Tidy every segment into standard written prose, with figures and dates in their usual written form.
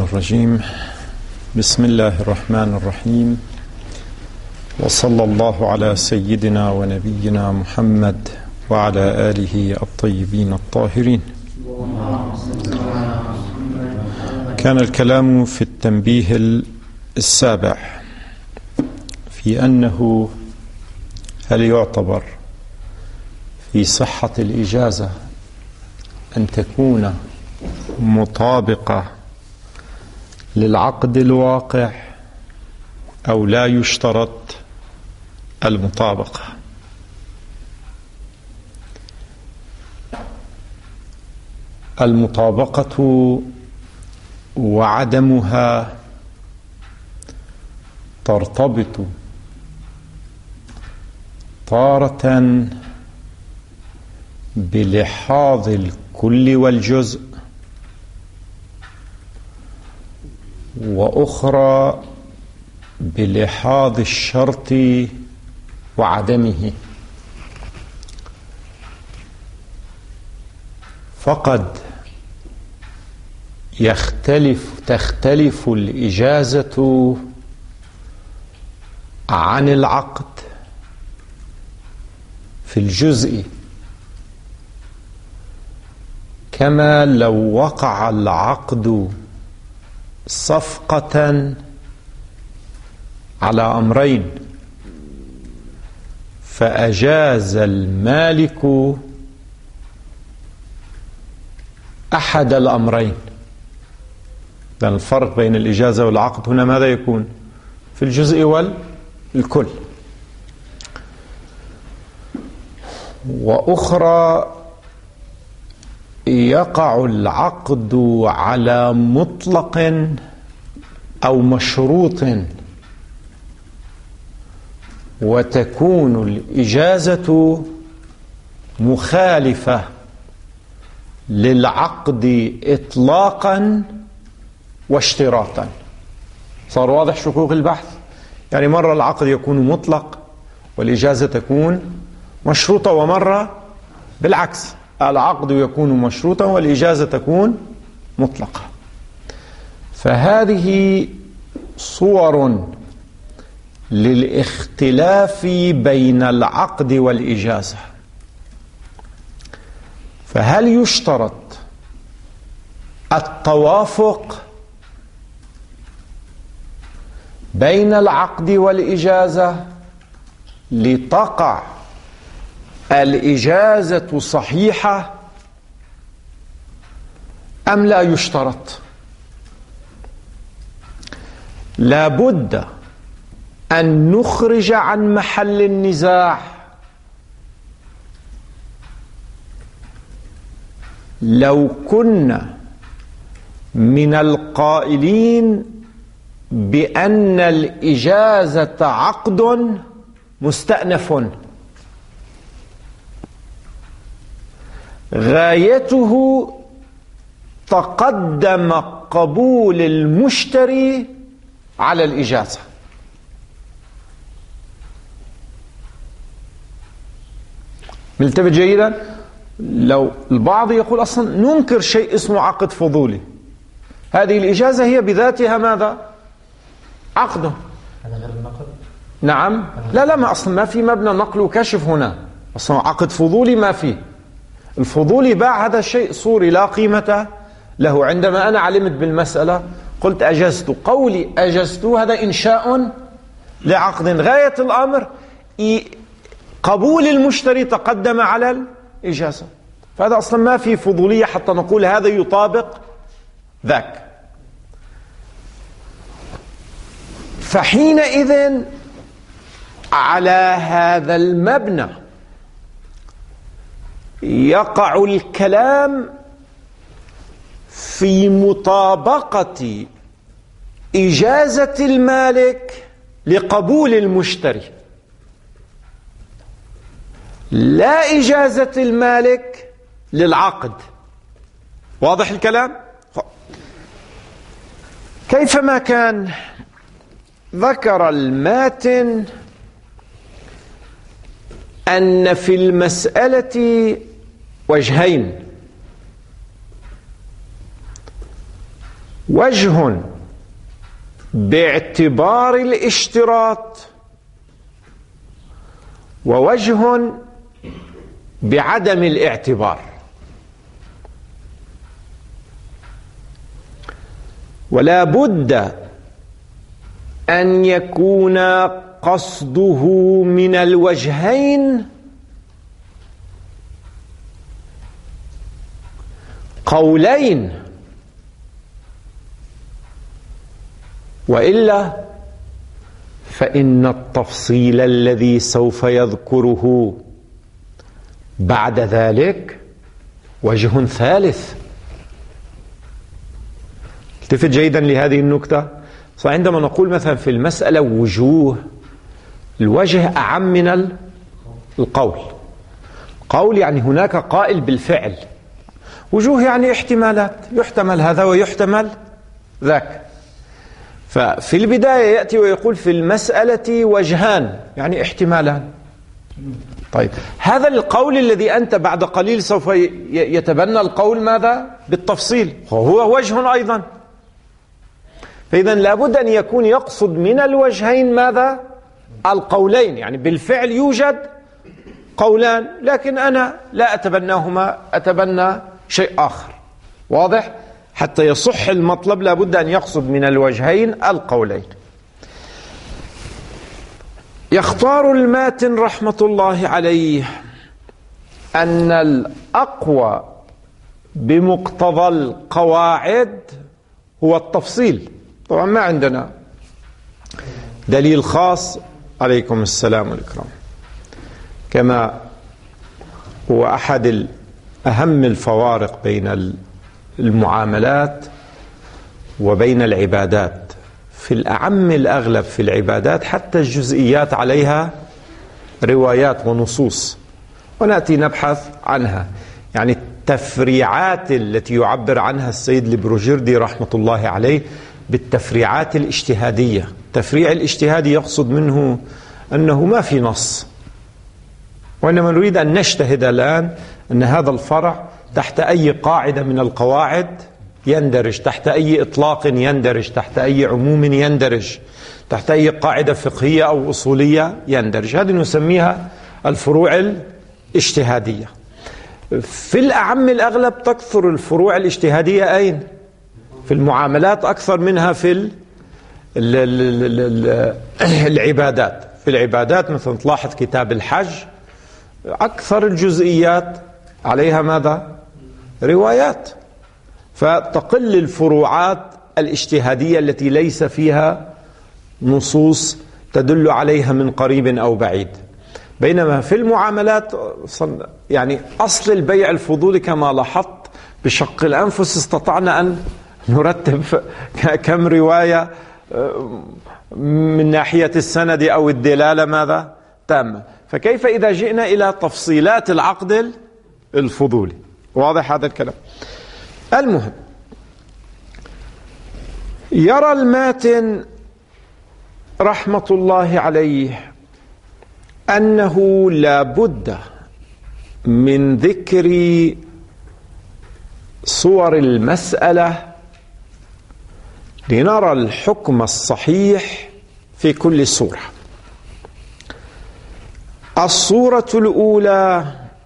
الرجيم. بسم الله الرحمن الرحيم، وصلى الله على سيدنا ونبينا محمد وعلى آله الطيبين الطاهرين. كان الكلام في التنبيه السابع في أنه هل يعتبر في صحة الإجازة أن تكون مطابقة للعقد الواقع أو لا يشترط المطابقة. المطابقة وعدمها ترتبط تارة بلحاظ الكل والجزء، وأخرى بلحاظ الشرط وعدمه. فقد تختلف الإجازة عن العقد في الجزء، كما لو وقع العقد صفقة على أمرين فأجاز المالك أحد الأمرين. لأن الفرق بين الإجازة والعقد هنا ماذا يكون؟ في الجزء والكل. وأخرى يقع العقد على مطلق أو مشروط، وتكون الإجازة مخالفة للعقد إطلاقا واشتراطا. صار واضح شقوق البحث؟ يعني مرة العقد يكون مطلق والإجازة تكون مشروطة، ومرة بالعكس العقد يكون مشروطا والإجازة تكون مطلقة. فهذه صور للاختلاف بين العقد والإجازة. فهل يشترط التوافق بين العقد والإجازة لتقع الإجازة صحيحة أم لا يشترط؟ لا بد أن نخرج عن محل النزاع لو كنا من القائلين بأن الإجازة عقد مستأنف غايته تقدم قبول المشتري على الإجازة. ملتفت جيدا؟ لو البعض يقول أصلا ننكر شيء اسمه عقد فضولي، هذه الإجازة هي بذاتها ماذا؟ عقد. هذا غير النقل؟ نعم. لا ما أصلا ما في مبنى نقل وكشف هنا، أصلا عقد فضولي ما فيه. الفضولي باع هذا الشيء صوري لا قيمة له. عندما أنا علمت بالمسألة قلت أجزت، قولي أجزت هذا إنشاء لعقد، غاية الأمر قبول المشتري تقدم على الإجازة. فهذا أصلا ما في فضولية حتى نقول هذا يطابق ذاك. فحينئذ على هذا المبنى يقع الكلام في مطابقة إجازة المالك لقبول المشتري، لا إجازة المالك للعقد. واضح الكلام؟ كيفما كان ذكر الماتن أن في المسألة وجهين، وجه باعتبار الاشتراط، ووجه بعدم الاعتبار. ولا بد أن يكون قصده من الوجهين قولين، وإلا فإن التفصيل الذي سوف يذكره بعد ذلك وجه ثالث. التفت جيدا لهذه النكتة. فعندما نقول مثلا في المسألة وجوه، الوجه أعم من القول. قول يعني هناك قائل بالفعل، وجوه يعني احتمالات، يحتمل هذا ويحتمل ذاك. ففي البداية يأتي ويقول في المسألة وجهان، يعني احتمالان. طيب هذا القول الذي أنت بعد قليل سوف يتبنى القول ماذا؟ بالتفصيل، هو وجه أيضا. فإذا لابد أن يكون يقصد من الوجهين ماذا؟ القولين، يعني بالفعل يوجد قولان لكن أنا لا أتبناهما، أتبنى شيء آخر. واضح؟ حتى يصح المطلب لابد أن يقصد من الوجهين القولين. يختار الماتن رحمة الله عليه أن الأقوى بمقتضى القواعد هو التفصيل. طبعا ما عندنا دليل خاص، عليكم السلام والإكرام، كما هو أحد أهم الفوارق بين المعاملات وبين العبادات. في الأعم الأغلب في العبادات حتى الجزئيات عليها روايات ونصوص، ونأتي نبحث عنها. يعني التفريعات التي يعبر عنها السيد البروجردي رحمة الله عليه بالتفريعات الاجتهادية. التفريع الاجتهادي يقصد منه أنه ما في نص، وإنما نريد أن نجتهد الآن أن هذا الفرع تحت أي قاعدة من القواعد يندرج، تحت أي إطلاق يندرج، تحت أي عموم يندرج، تحت أي قاعدة فقهية أو أصولية يندرج. هذه نسميها الفروع الاجتهادية. في الأعم الأغلب تكثر الفروع الاجتهادية أين؟ في المعاملات أكثر منها في العبادات. في العبادات مثلا تلاحظ كتاب الحج أكثر الجزئيات عليها ماذا؟ روايات. فتقل الفروعات الاجتهادية التي ليس فيها نصوص تدل عليها من قريب أو بعيد. بينما في المعاملات يعني أصل البيع الفضولي كما لاحظت بشق الأنفس استطعنا أن نرتب كم رواية من ناحية السند أو الدلالة ماذا؟ تامة. فكيف إذا جئنا إلى تفصيلات العقد الفضولي؟ واضح هذا الكلام؟ المهم، يرى الماتن رحمة الله عليه أنه لا بد من ذكر صور المسألة لنرى الحكم الصحيح في كل صورة. الصورة الأولى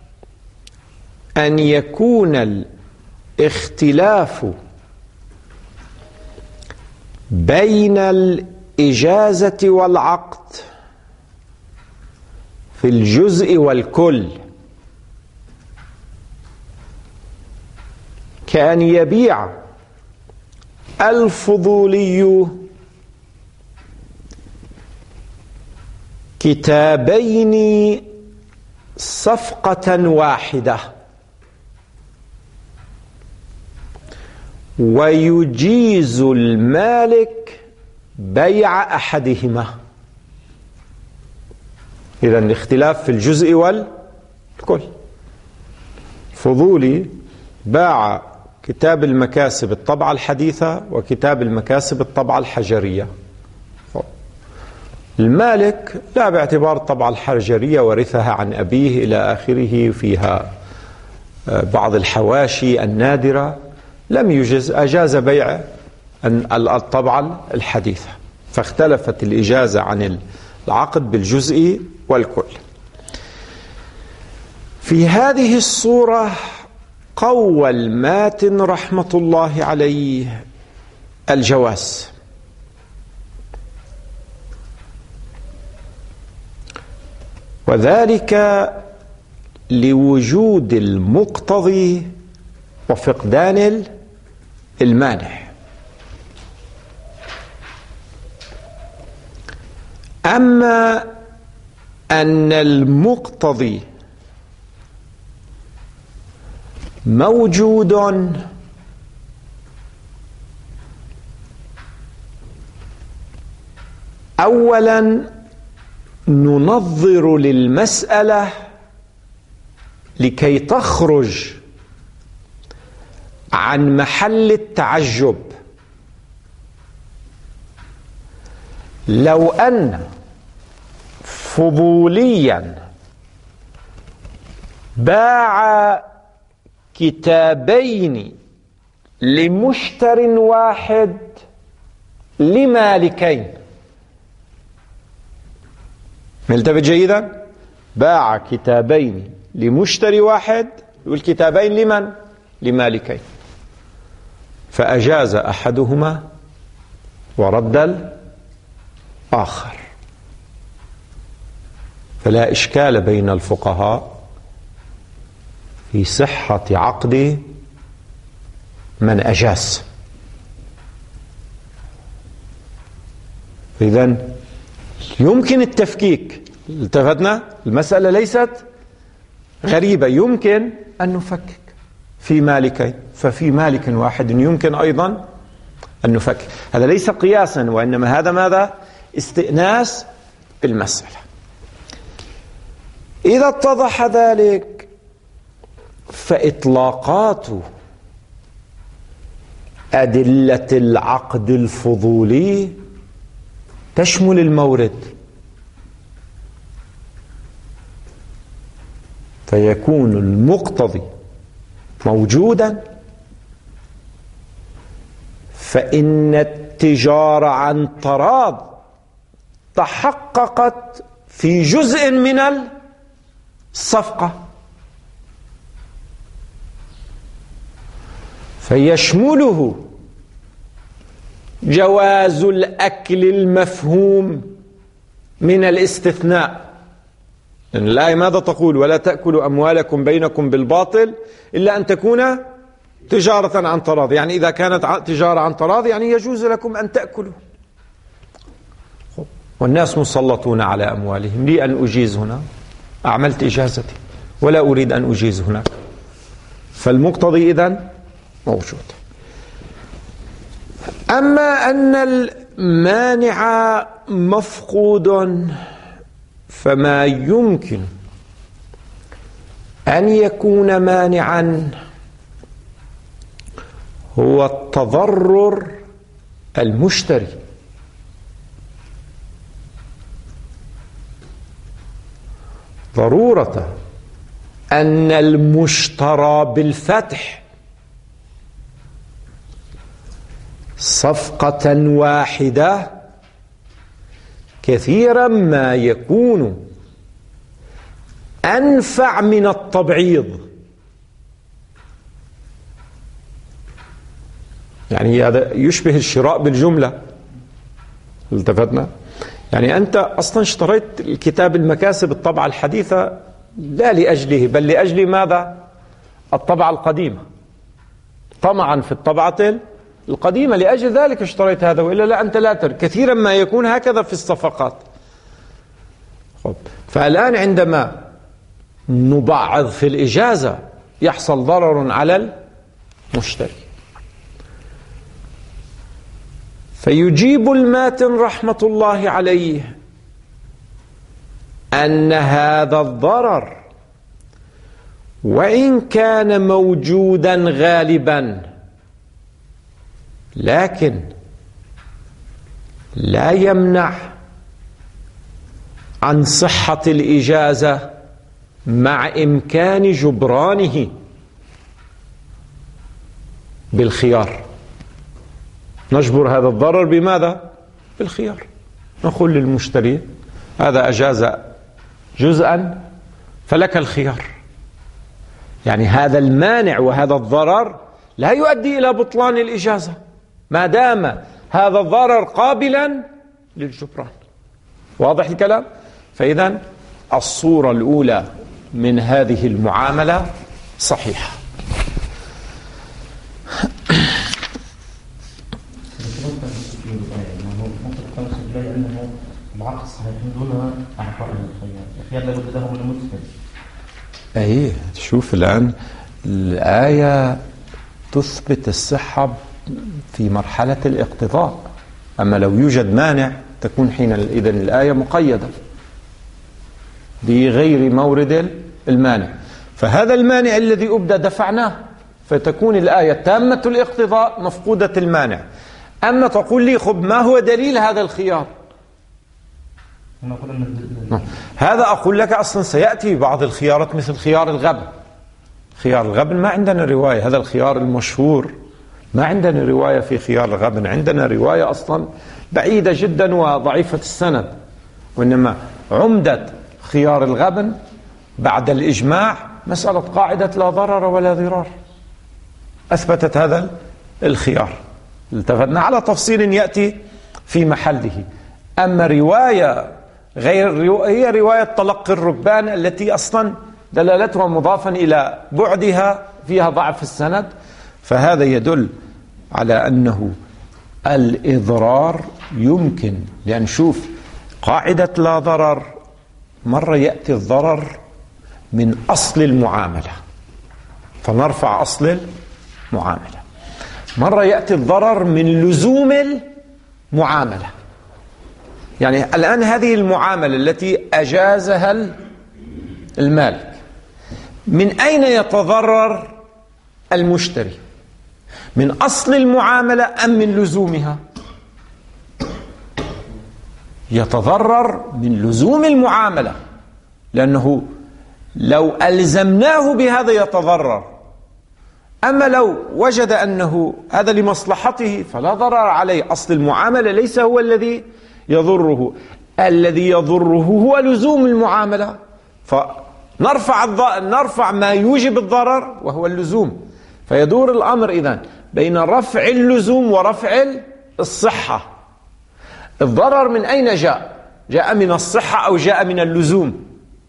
أن يكون الاختلاف بين الإجازة والعقد في الجزء والكل، كأن يبيع الفضولي كتابين صفقة واحدة ويجيز المالك بيع أحدهما. إذن الاختلاف في الجزء والكل. فضولي باع كتاب المكاسب الطبعة الحديثة وكتاب المكاسب الطبعة الحجرية. المالك لا باعتبار الطبعة الحجرية ورثها عن أبيه إلى آخره، فيها بعض الحواشي النادرة، لم يجز، أجاز بيع الطبعة الحديثة، فاختلفت الإجازة عن العقد بالجزء والكل. في هذه الصورة قوى الماتن رحمة الله عليه الجواز، وذلك لوجود المقتضي وفقدان المانع. أما أن المقتضي موجود أولا ننظر للمسألة لكي تخرج عن محل التعجب. لو أن فضوليا باع كتابين لمشتر واحد لمالكين، ملتفت جيدا، باع كتابين لمشتري واحد والكتابين لمن؟ لمالكين، فأجاز أحدهما ورد الآخر، فلا إشكال بين الفقهاء في صحة عقد من أجاز. إذن يمكن التفكيك، التفتنا المسألة ليست غريبة، يمكن أن نفكك في مالكين، ففي مالك واحد يمكن أيضا أن نفكك. هذا ليس قياسا، وإنما هذا ماذا؟ استئناس بالمسألة. إذا اتضح ذلك فإطلاقات أدلة العقد الفضولي تشمل المورد، فيكون المقتضي موجودا، فإن التجارة عن تراض تحققت في جزء من الصفقة، فيشمله جواز الأكل المفهوم من الاستثناء. لأن الآية ماذا تقول؟ ولا تأكلوا أموالكم بينكم بالباطل إلا أن تكون تجارة عن تراض، يعني إذا كانت تجارة عن تراض يعني يجوز لكم أن تأكلوا، والناس مسلطون على أموالهم، لي أن أجيز هنا، أعملت إجازتي ولا أريد أن أجيز هناك، فالمقتضي إذن موجود. أما أن المانع مفقود، فما يمكن أن يكون مانعا هو التضرر المشتري، ضرورة أن المشترى بالفتح صفقة واحدة كثيرا ما يكون أنفع من التبعيض. يعني هذا يشبه الشراء بالجملة، التفتنا؟ يعني أنت أصلا اشتريت الكتاب المكاسب الطبعة الحديثة لا لأجله، بل لأجل ماذا؟ الطبعة القديمة، طمعا في الطبعة القديمة، لأجل ذلك اشتريت هذا، وإلا لا أنت لا ترك. كثيرا ما يكون هكذا في الصفقات. فالآن عندما نبعض في الإجازة يحصل ضرر على المشتري، فيجيب الماتن رحمة الله عليه أن هذا الضرر وإن كان موجودا غالبا لكن لا يمنع عن صحة الإجازة مع إمكان جبرانه بالخيار. نجبر هذا الضرر بماذا؟ بالخيار. نقول للمشتري هذا أجاز جزءا فلك الخيار. يعني هذا المانع وهذا الضرر لا يؤدي إلى بطلان الإجازة ما دام هذا الضرر قابلا للجبران. واضح الكلام؟ فإذا الصورة الأولى من هذه المعاملة صحيحة. العقد صحيح دون أعطاء الخيار لابد له من المتفق. أي شوف الآن الآية تثبت الصحة في مرحلة الاقتضاء، أما لو يوجد مانع تكون حينئذ الآية مقيدة بغير مورد المانع. فهذا المانع الذي أبدى دفعناه، فتكون الآية تامة الاقتضاء مفقودة المانع. أما تقول لي خب ما هو دليل هذا الخيار؟ هذا أقول لك أصلا سيأتي بعض الخيارات مثل خيار الغبن. خيار الغبن ما عندنا رواية، هذا الخيار المشهور ما عندنا رواية في خيار الغبن، عندنا رواية أصلا بعيدة جدا وضعيفة السند. وإنما عمدة خيار الغبن بعد الإجماع مسألة قاعدة لا ضرر ولا ضرار، أثبتت هذا الخيار. التفتنا على تفصيل يأتي في محله. أما رواية غير هي رواية تلقي الركبان التي أصلا دلالتها مضافا إلى بعدها فيها ضعف السند، فهذا يدل على أنه الإضرار يمكن. لأن شوف قاعدة لا ضرر مرة يأتي الضرر من أصل المعاملة فنرفع أصل المعاملة، مرة يأتي الضرر من لزوم المعاملة. يعني الآن هذه المعاملة التي أجازها المالك من أين يتضرر المشتري؟ من أصل المعاملة أم من لزومها؟ يتضرر من لزوم المعاملة، لأنه لو ألزمناه بهذا يتضرر. أما لو وجد أنه هذا لمصلحته فلا ضرر عليه. أصل المعاملة ليس هو الذي يضره، الذي يضره هو لزوم المعاملة، فنرفع ما يوجب الضرر وهو اللزوم. فيدور الأمر إذن بين رفع اللزوم ورفع الصحة. الضرر من أين جاء؟ جاء من الصحة أو جاء من اللزوم؟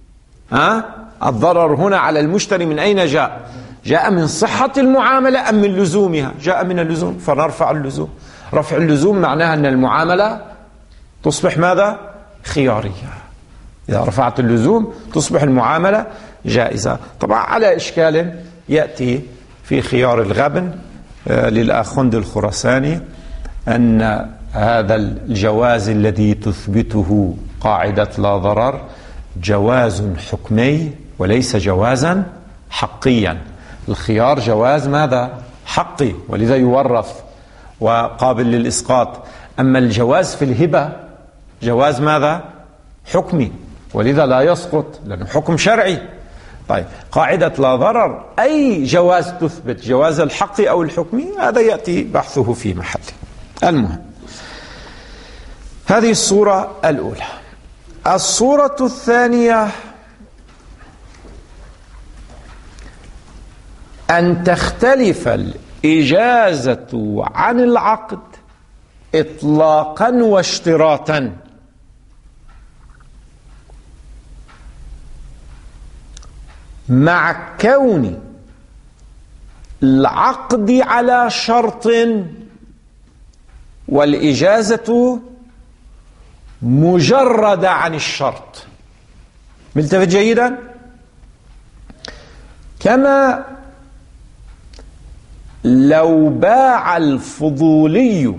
الضرر هنا على المشتري من أين جاء؟ جاء من صحة المعاملة أم من لزومها؟ جاء من اللزوم، فنرفع اللزوم. رفع اللزوم معناها أن المعاملة تصبح ماذا؟ خيارية. إذا رفعت اللزوم تصبح المعاملة جائزة. طبعا على إشكال يأتي في خيار الغبن للآخوند الخراساني أن هذا الجواز الذي تثبته قاعدة لا ضرر جواز حكمي وليس جوازا حقيا. الخيار جواز ماذا؟ حقي، ولذا يورث وقابل للإسقاط. أما الجواز في الهبة جواز ماذا؟ حكمي، ولذا لا يسقط لأنه حكم شرعي. طيب قاعدة لا ضرر أي جواز تثبت، جواز الحق أو الحكمي، هذا يأتي بحثه في محله. المهم هذه الصورة الأولى. الصورة الثانية أن تختلف الإجازة عن العقد إطلاقا واشتراطا. مع كون العقد على شرط والإجازة مجردة عن الشرط. ملتفت جيدا؟ كما لو باع الفضولي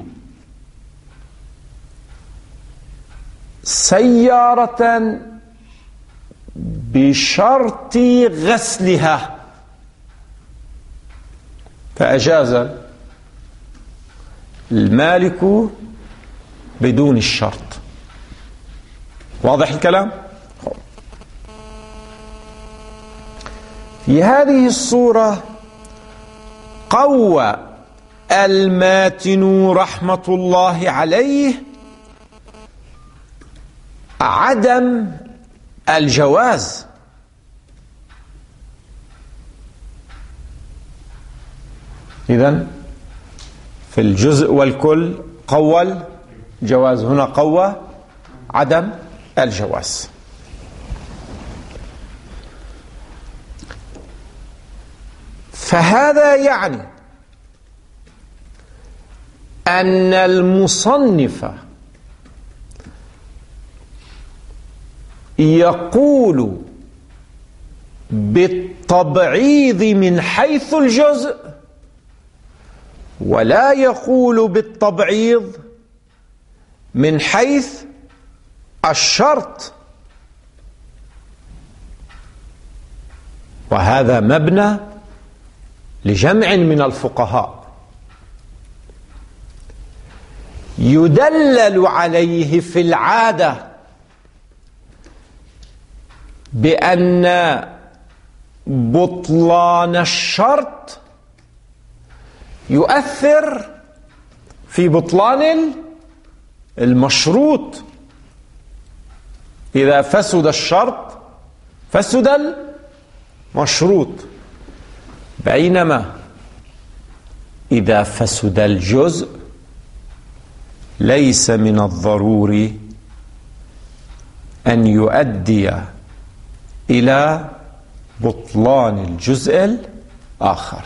سيارة بشرط غسلها فأجاز المالك بدون الشرط. واضح الكلام؟ في هذه الصورة قوى الماتن رحمة الله عليه عدم الجواز. إذن في الجزء والكل قوى الجواز، هنا قوى عدم الجواز. فهذا يعني أن المصنف يقول بالتبعيض من حيث الجزء، ولا يقول بالتبعيض من حيث الشرط. وهذا مبنى لجمع من الفقهاء يدلل عليه في العادة بأن بطلان الشرط يؤثر في بطلان المشروط. إذا فسد الشرط فسد المشروط، بينما إذا فسد الجزء ليس من الضروري أن يؤدي إلى بطلان الجزء الآخر.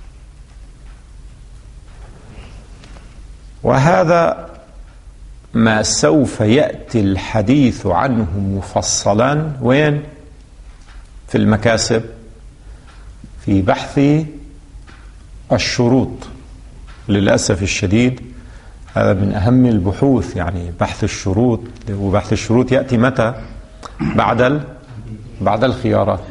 وهذا ما سوف يأتي الحديث عنه مفصلا وين؟ في المكاسب، في بحث الشروط. للأسف الشديد هذا من أهم البحوث، يعني بحث الشروط. وبحث الشروط يأتي متى؟ بعد الخيارات.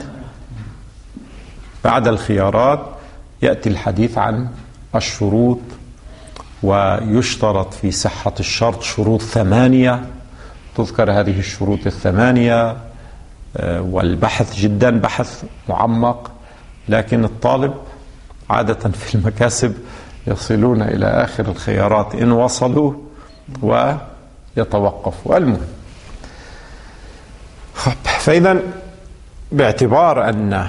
بعد الخيارات يأتي الحديث عن الشروط، ويشترط في صحة الشرط شروط 8، تذكر هذه الشروط 8، والبحث جدا بحث معمق. لكن الطالب عادة في المكاسب يصلون إلى آخر الخيارات إن وصلوا ويتوقفوا. المهم، فإذا باعتبار أن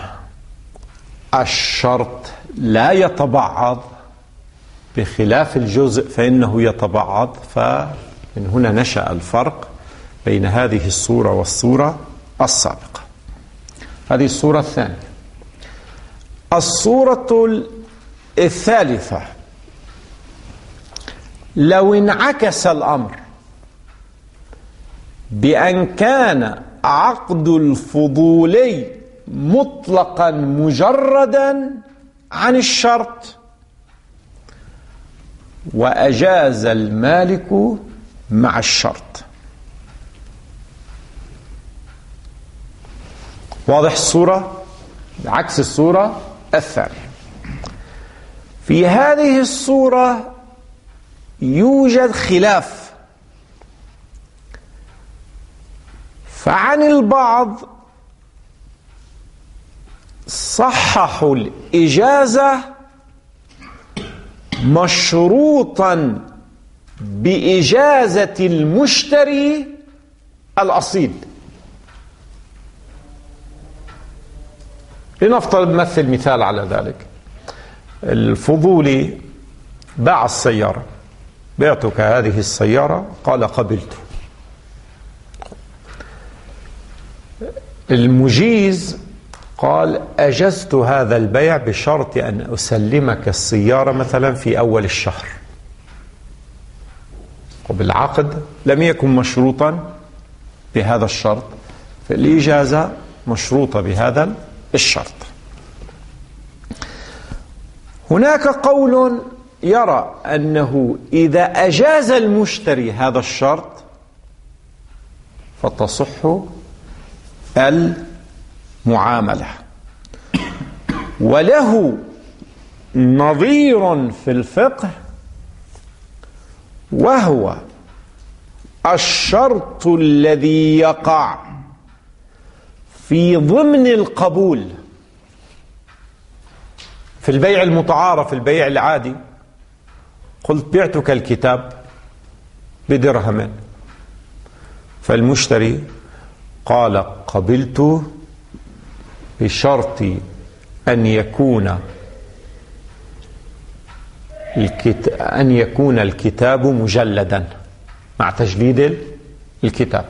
الشرط لا يتبعض بخلاف الجزء فإنه يتبعض، فمن هنا نشأ الفرق بين هذه الصورة والصورة السابقة. هذه الصورة الثانية. الصورة الثالثة، لو انعكس الأمر بأن كان عقد الفضولي مطلقا مجردا عن الشرط، وأجاز المالك مع الشرط. واضح الصورة؟ عكس الصورة الثانية. في هذه الصورة يوجد خلاف، فعن البعض صححوا الإجازة مشروطا بإجازة المشتري الأصيل. لنفترض نمثل مثال على ذلك. الفضولي باع السيارة، بعتك هذه السيارة، قال قبلت. المجيز قال أجزت هذا البيع بشرط أن أسلمك السيارة مثلا في أول الشهر، وبالعقد لم يكن مشروطا بهذا الشرط، فالإجازة مشروطة بهذا الشرط. هناك قول يرى أنه إذا أجاز المشتري هذا الشرط فتصح المعاملة، وله نظير في الفقه، وهو الشرط الذي يقع في ضمن القبول في البيع المتعارف، البيع العادي. قلت بعتك الكتاب بدرهم، فالمشتري قال قبلت بشرط أن يكون الكتاب مجلدا مع تجليد الكتاب.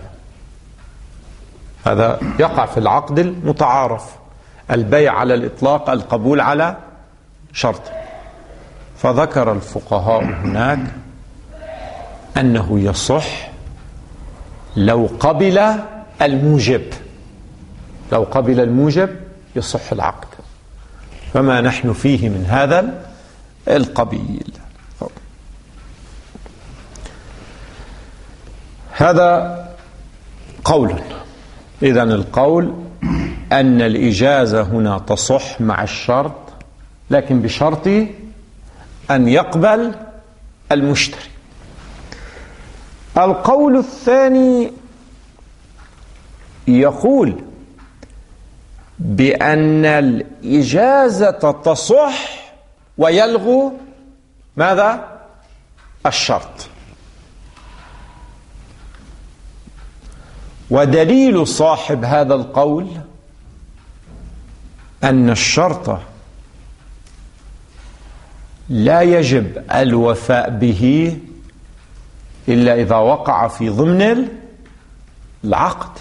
هذا يقع في العقد المتعارف، البيع على الإطلاق، القبول على شرط. فذكر الفقهاء هناك أنه يصح لو قبل الموجب، لو قبل الموجب يصح العقد. فما نحن فيه من هذا القبيل. هذا قول. إذن القول أن الإجازة هنا تصح مع الشرط، لكن بشرط أن يقبل المشتري. القول الثاني يقول بأن الإجازة تصح ويلغو ماذا؟ الشرط. ودليل صاحب هذا القول أن الشرط لا يجب الوفاء به إلا إذا وقع في ضمن العقد،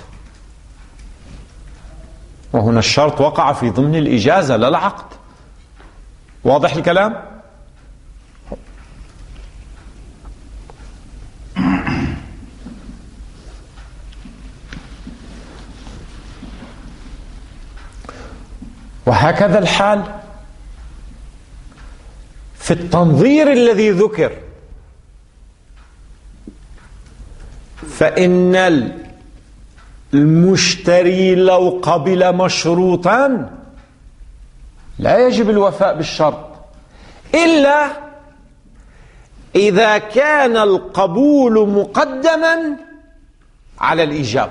وهنا الشرط وقع في ضمن الإجازة لا العقد. واضح الكلام؟ وهكذا الحال في التنظير الذي ذكر، فإن المشتري لو قبل مشروطا لا يجب الوفاء بالشرط إلا إذا كان القبول مقدما على الإيجاب.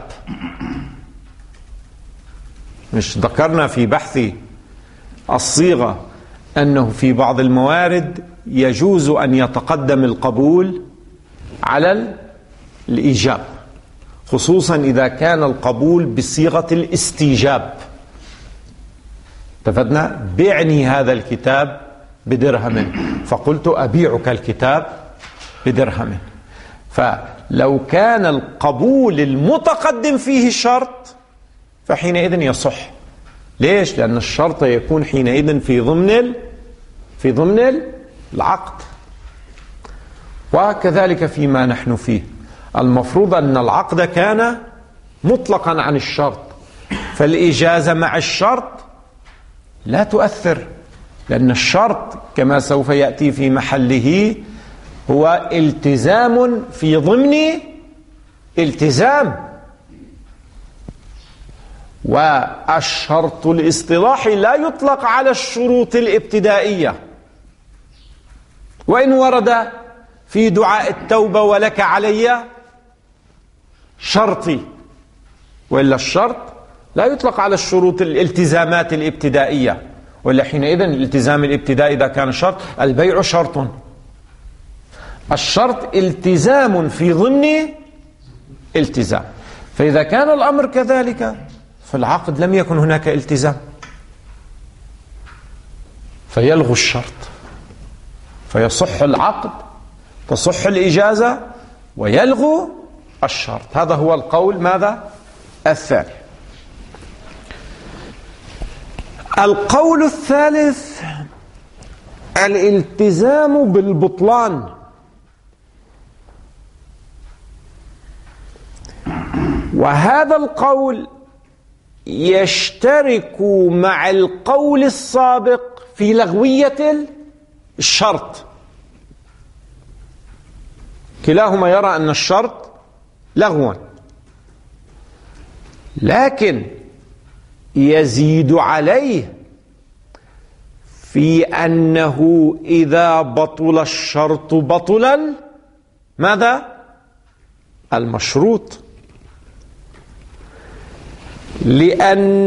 مش ذكرنا في بحث الصيغة أنه في بعض الموارد يجوز أن يتقدم القبول على الإيجاب، خصوصا إذا كان القبول بصيغة الاستيجاب. اتفقنا؟ بعني هذا الكتاب بدرهم، فقلت أبيعك الكتاب بدرهم. فلو كان القبول المتقدم فيه شرط فحينئذ يصح. ليش؟ لأن الشرط يكون حينئذ في ضمن العقد. وكذلك فيما نحن فيه، المفروض أن العقد كان مطلقا عن الشرط، فالإجازة مع الشرط لا تؤثر، لأن الشرط كما سوف يأتي في محله هو التزام في ضمن التزام. والشرط الاصطلاحي لا يطلق على الشروط الابتدائية، وإن ورد في دعاء التوبة ولك علي شرطي، وإلا الشرط لا يطلق على الشروط الالتزامات الابتدائية، وإلا حينئذ الالتزام الابتدائي إذا كان شرط، البيع شرط. الشرط التزام في ضمن التزام. فإذا كان الأمر كذلك فالعقد لم يكن هناك التزام، فيلغو الشرط، فيصح العقد، تصح الإجازة، ويلغو الشرط. هذا هو القول ماذا؟ الثاني. القول الثالث الالتزام بالبطلان. وهذا القول يشترك مع القول السابق في لغوية الشرط. كلاهما يرى أن الشرط لغوا، لكن يزيد عليه في أنه إذا بطل الشرط بطل ماذا؟ المشروط، لأن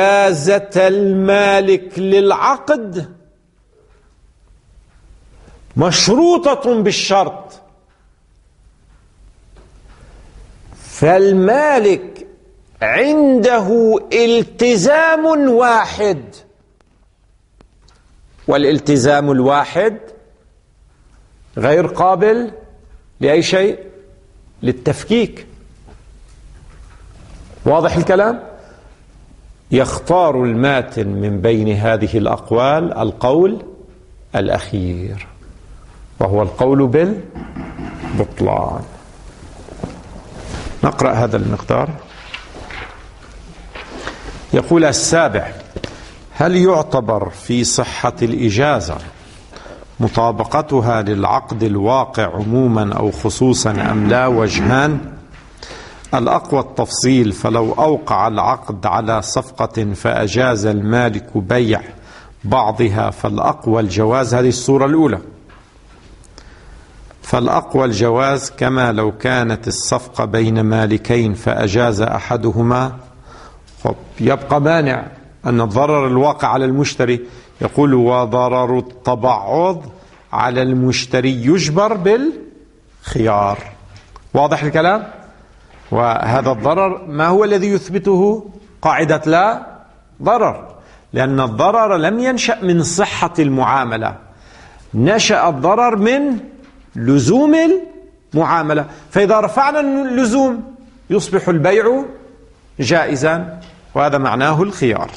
إجازة المالك للعقد مشروطة بالشرط، فالمالك عنده التزام واحد، والالتزام الواحد غير قابل لأي شيء، للتفكيك. واضح الكلام؟ يختار الماتن من بين هذه الأقوال القول الأخير، وهو القول بالبطلان. نقرأ هذا المقدار. يقول السابع: هل يعتبر في صحة الإجازة مطابقتها للعقد الواقع عموما أو خصوصا أم لا؟ وجهان. الأقوى التفصيل، فلو أوقع العقد على صفقة فأجاز المالك بيع بعضها فالأقوى الجواز. هذه الصورة الأولى. فالأقوى الجواز كما لو كانت الصفقة بين مالكين فأجاز أحدهما. يبقى مانع أن الضرر الواقع على المشتري، يقول: وضرر التبعض على المشتري يجبر بالخيار. واضح الكلام؟ وهذا الضرر ما هو الذي يثبته؟ قاعدة لا ضرر، لأن الضرر لم ينشأ من صحة المعاملة، نشأ الضرر من لزوم المعاملة. فإذا رفعنا اللزوم يصبح البيع جائزا، وهذا معناه الخيار.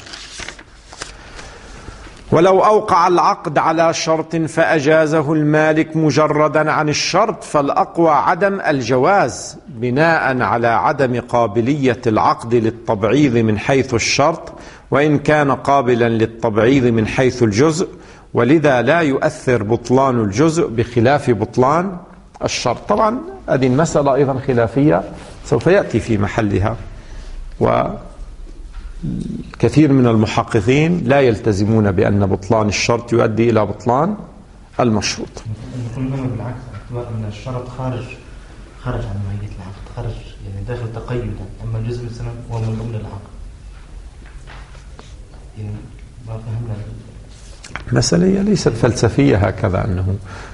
ولو أوقع العقد على شرط فأجازه المالك مجردا عن الشرط فالأقوى عدم الجواز، بناء على عدم قابلية العقد للتبعيض من حيث الشرط، وإن كان قابلا للتبعيض من حيث الجزء، ولذا لا يؤثر بطلان الجزء بخلاف بطلان الشرط. طبعا هذه المسألة أيضا خلافية سوف يأتي في محلها، وكثير من المحققين لا يلتزمون بأن بطلان الشرط يؤدي إلى بطلان المشروط. نقول بالعكس، اعتبار أن الشرط خارج عن ماهية العقد، خارج يعني داخل تقيدا، أما الجزء مثلا هو من ضمن العقد. يعني ما فهمنا مسألة ليست فلسفية هكذا أنه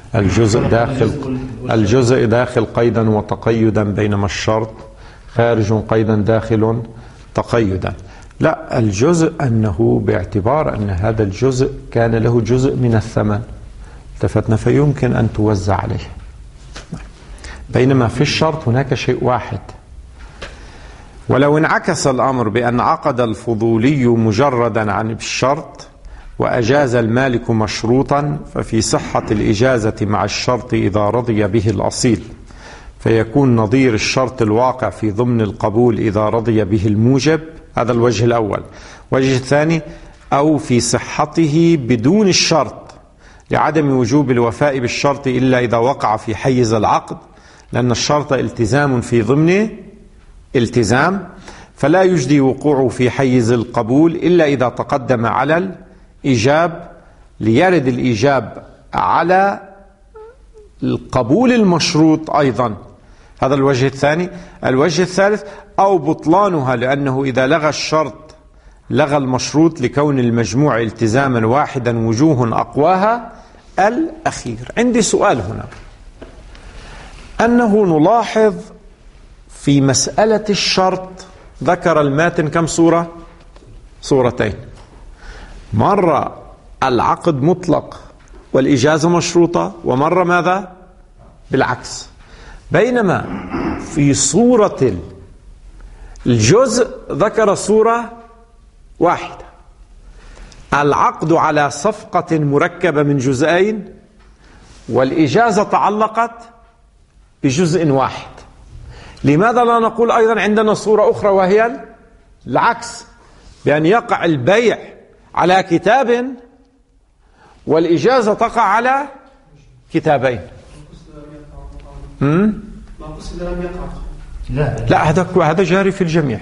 الجزء داخل قيدا وتقيدا، بينما الشرط خارج قيدا داخل تقيدا. لا، الجزء أنه باعتبار أن هذا الجزء كان له جزء من الثمن التفتنا فيمكن أن توزع عليه، بينما في الشرط هناك شيء واحد. ولو انعكس الأمر بأن عقد الفضولي مجردا عن الشرط وأجاز المالك مشروطا، ففي صحة الإجازة مع الشرط إذا رضي به الأصيل، فيكون نظير الشرط الواقع في ضمن القبول إذا رضي به الموجب. هذا الوجه الأول. وجه الثاني: أو في صحته بدون الشرط لعدم وجوب الوفاء بالشرط إلا إذا وقع في حيز العقد، لأن الشرط التزام في ضمن التزام، فلا يجدي وقوعه في حيز القبول إلا إذا تقدم على الإيجاب، ليرد الإيجاب على القبول المشروط أيضا. هذا الوجه الثاني. الوجه الثالث: أو بطلانها، لأنه إذا لغى الشرط لغى المشروط لكون المجموع التزاما واحدا، وجوه أقواها الأخير. عندي سؤال هنا، أنه نلاحظ في مسألة الشرط ذكر الماتن كم صورة؟ صورتين. مرة العقد مطلق والإجازة مشروطة، ومرة ماذا؟ بالعكس. بينما في صورة الجزء ذكر صورة واحدة، العقد على صفقة مركبة من جزئين، والإجازة تعلقت بجزء واحد. لماذا لا نقول أيضا عندنا صورة أخرى وهي العكس، بأن يقع البيع على كتاب والإجازة تقع على كتابين؟ لا، هذا جاري في الجميع.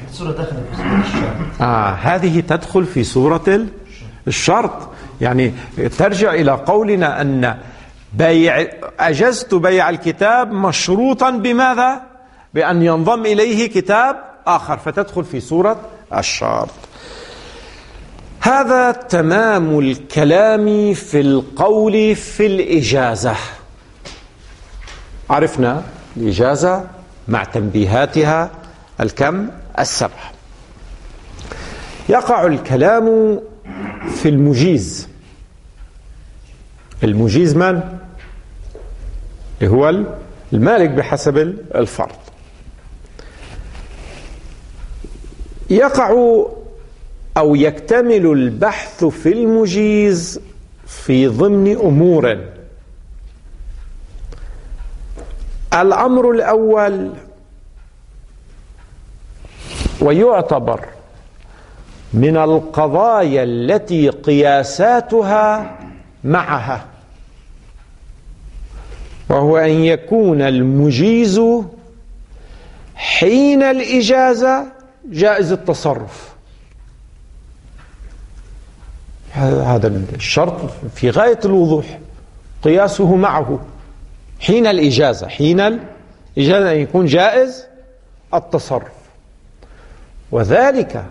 هذه تدخل في صورة الشرط، يعني ترجع إلى قولنا أن أجزت بيع الكتاب مشروطا بماذا؟ بأن ينضم إليه كتاب آخر، فتدخل في صورة الشرط. هذا تمام الكلام في القول في الإجازة. عرفنا الإجازة مع تنبيهاتها الكم 7. يقع الكلام في المجيز. المجيز من؟ هو المالك بحسب الفرض. يقع أو يكتمل البحث في المجيز في ضمن أمور. الأمر الأول، ويعتبر من القضايا التي قياساتها معها، وهو أن يكون المجيز حين الإجازة جائز التصرف. هذا الشرط في غاية الوضوح، قياسه معه حين الإجازة. حين الإجازة أن يكون جائز التصرف، وذلك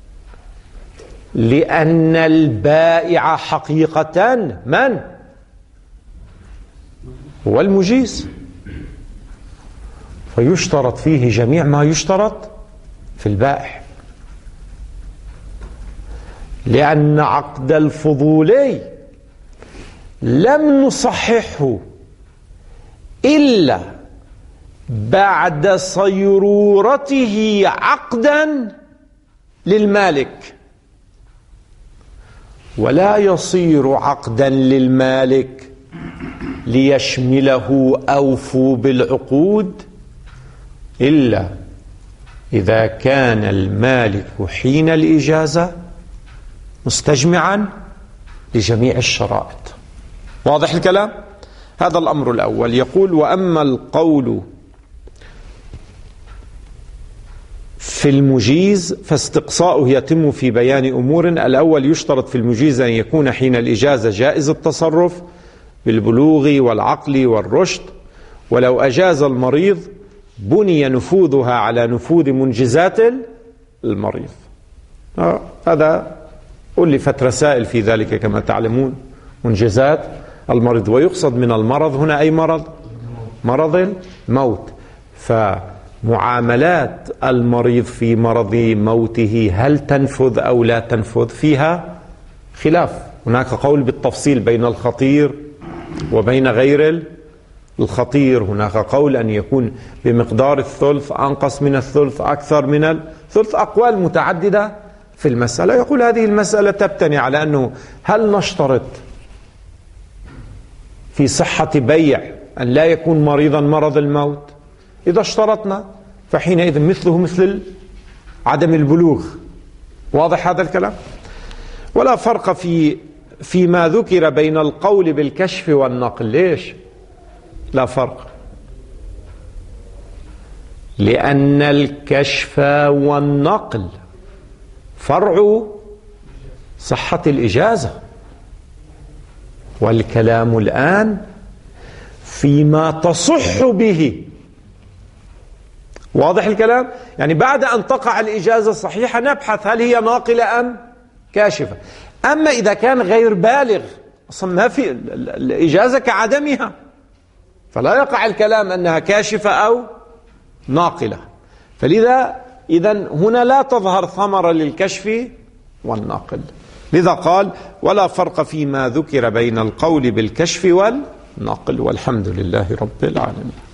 لأن البائع حقيقة من؟ هو المجيز، فيشترط فيه جميع ما يشترط في البائع، لأن عقد الفضولي لم نصححه إلا بعد صيرورته عقدا للمالك، ولا يصير عقدا للمالك ليشمله أوفوا بالعقود إلا إذا كان المالك حين الإجازة مستجمعا لجميع الشرائط. واضح الكلام؟ هذا الأمر الأول. يقول: وأما القول في المجيز فاستقصاؤه يتم في بيان أمور. الأول، يشترط في المجيز أن يكون حين الإجازة جائز التصرف بالبلوغ والعقل والرشد، ولو أجاز المريض بني نفوذها على نفوذ منجزات المريض. هذا ألفت رسائل في ذلك كما تعلمون، منجزات المريض. ويقصد من المرض هنا أي مرض؟ مرض الموت. فمعاملات المريض في مرض موته هل تنفذ أو لا تنفذ؟ فيها خلاف. هناك قول بالتفصيل بين الخطير وبين غير الخطير. هناك قول أن يكون بمقدار الثلث، أنقص من الثلث، أكثر من الثلث. أقوال متعددة في المسألة. يقول هذه المسألة تبتني على أنه هل نشترط في صحة بيع أن لا يكون مريضا مرض الموت؟ إذا اشترطنا فحينئذ مثله مثل عدم البلوغ. واضح هذا الكلام؟ ولا فرق فيما ذكر بين القول بالكشف والنقل. ليش لا فرق؟ لأن الكشف والنقل فرع صحة الإجازة، والكلام الآن فيما تصح به. واضح الكلام؟ يعني بعد أن تقع الإجازة صحيحة نبحث هل هي ناقلة أم كاشفة. أما إذا كان غير بالغ أصلا ما في الإجازة كعدمها، فلا يقع الكلام أنها كاشفة أو ناقلة. فلذا إذن هنا لا تظهر ثمرة للكشف والناقل. لذا قال: ولا فرق فيما ذكر بين القول بالكشف والناقل، والحمد لله رب العالمين.